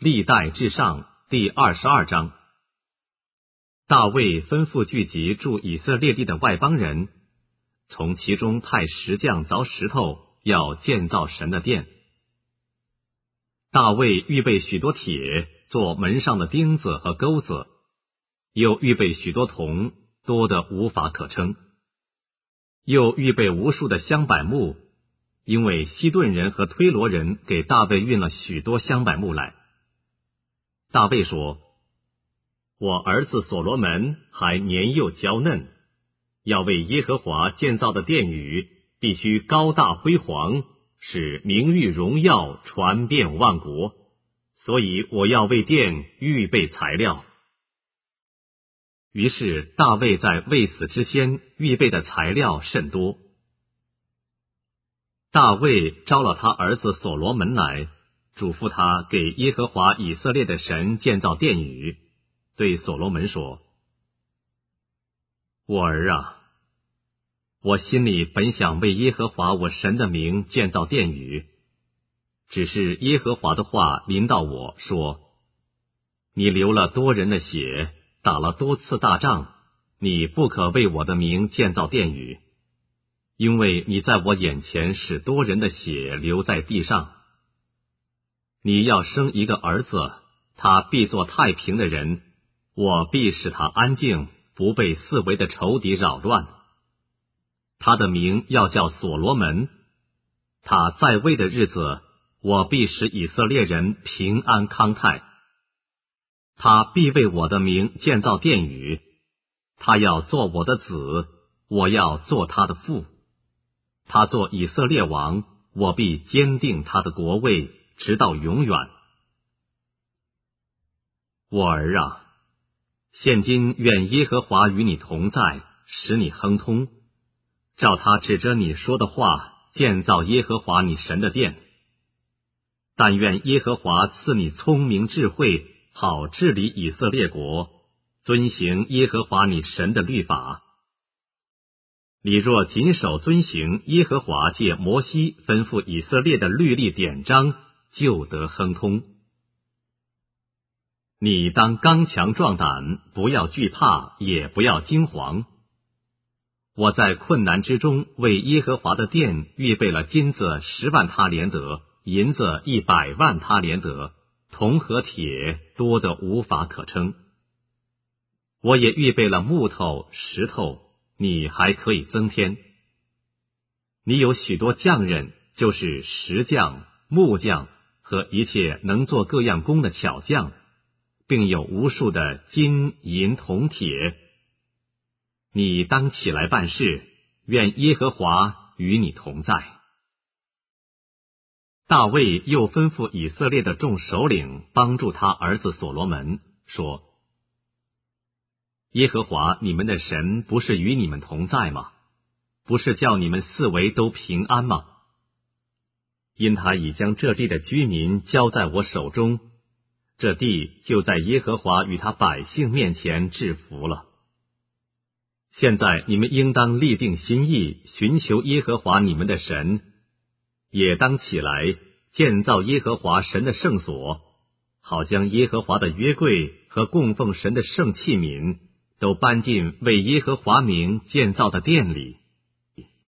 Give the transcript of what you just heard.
历代至上第22章。大卫吩咐聚集住以色列地的外邦人，从其中派石匠凿石头，要建造神的殿。大卫预备许多铁，做门上的钉子和钩子，又预备许多铜，多得无法可称。又预备无数的香柏木，因为西顿人和推罗人给大卫运了许多香柏木来。大卫说：我儿子所罗门还年幼娇嫩，要为耶和华建造的殿宇必须高大辉煌，使名誉荣耀传遍万国，所以我要为殿预备材料。于是大卫在未死之前预备的材料甚多。大卫招了他儿子所罗门来，嘱咐他给耶和华以色列的神建造殿宇，对所罗门说：我儿啊，我心里本想为耶和华我神的名建造殿宇，只是耶和华的话临到我说：你流了多人的血，打了多次大仗，你不可为我的名建造殿宇，因为你在我眼前使多人的血流在地上。你要生一个儿子，他必做太平的人，我必使他安静，不被四围的仇敌扰乱。他的名要叫所罗门，他在位的日子，我必使以色列人平安康泰。他必为我的名建造殿宇，他要做我的子，我要做他的父。他做以色列王，我必坚定他的国位，直到永远。我儿啊，现今愿耶和华与你同在，使你亨通，照他指着你说的话，建造耶和华你神的殿。但愿耶和华赐你聪明智慧，好治理以色列国，遵行耶和华你神的律法。你若谨守遵行耶和华借摩西吩咐以色列的律例典章，就得亨通。你当刚强壮胆，不要惧怕，也不要惊惶。我在困难之中为耶和华的殿预备了金子10万他连得，银子100万他连得，铜和铁多得无法可称。我也预备了木头、石头，你还可以增添。你有许多匠人，就是石匠、木匠和一切能做各样工的巧匠，并有无数的金银铜铁。你当起来办事，愿耶和华与你同在。大卫又吩咐以色列的众首领帮助他儿子所罗门，说：耶和华你们的神不是与你们同在吗？不是叫你们四围都平安吗？因他已将这地的居民交在我手中，这地就在耶和华与他百姓面前制服了。现在你们应当立定心意，寻求耶和华你们的神，也当起来建造耶和华神的圣所，好将耶和华的约柜和供奉神的圣器皿都搬进为耶和华名建造的殿里。